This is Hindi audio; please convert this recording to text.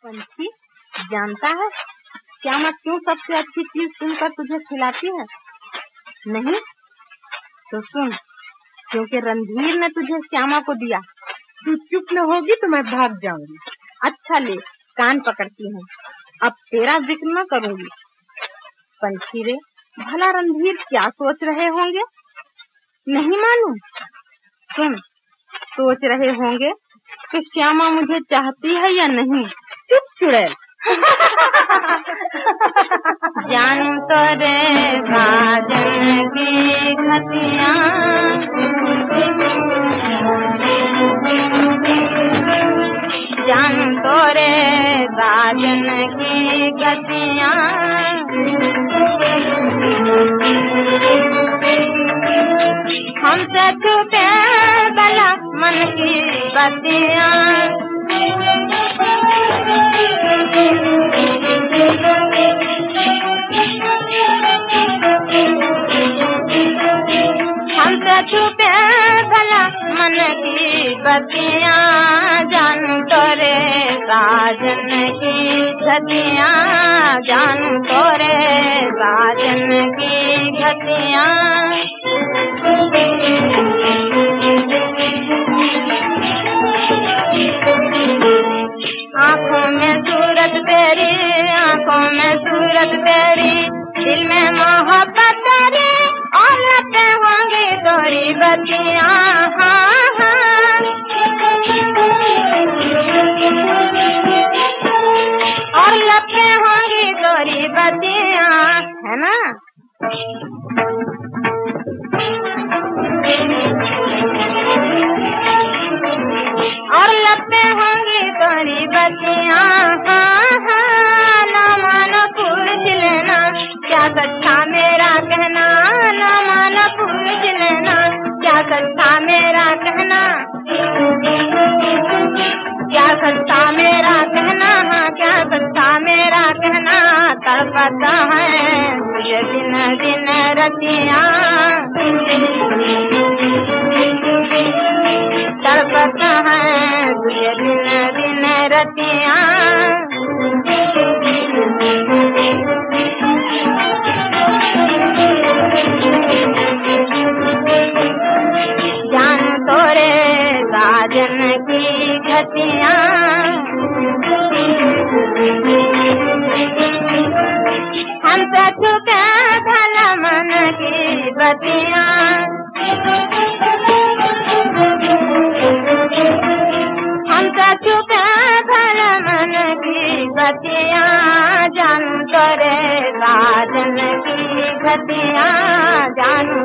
पंछी जानता है श्यामा क्यों सबसे अच्छी चीज सुनकर तुझे खिलाती है? नहीं तो सुन, क्योंकि रणधीर ने तुझे श्यामा को दिया। तू चुप न होगी तो मैं भाग जाऊंगी। अच्छा ले, कान पकड़ती हूँ, अब तेरा जिक्र न करूंगी। पंछी रे, भला रणधीर क्या सोच रहे होंगे? नहीं मालूम? सुन, सोच रहे होंगे कि श्यामा मुझे चाहती है या नहीं। चुप चुड़ैल। जानू तो रे साजन की खतियाँ, जानू तो रे साजन की खतियाँ, हमसे छूटे भला मन की बत्तियाँ। हमसे छूटे भला मन की बत्तियाँ, जानू तो रे साजन की खतियाँ, जानू तो रे साजन की खतियाँ। आँखों में सूरत तेरी, आँखों में सूरत तेरी, दिल में मोहब्बत तेरी, और लपटे होंगी तोरी बत्तियाँ। हाँ हाँ, और लपटे होंगी तोरी बत्तियाँ, है ना? और लपटे होंगी तोरी बत्तियाँ। हाँ हाँ, ना मानो पूछ लेना क्या सच्चा मेरा कहना, ना मानो पूछ लेना क्या सच्चा मेरा कहना, क्या सच्चा मेरा कहना, हाँ क्या सच्चा मेरा कहना। तड़पता है तुझे दिन दिन रतियाँ, तड़पता है तुझे दिन दिन रतियाँ। जान तो रे साजन की खतियाँ, हमसे छूटे भला मन की बत्तियाँ। हमसे छूटे भला मन की बत्तियाँ, जानू तो रे साजन की खतियाँ, जानू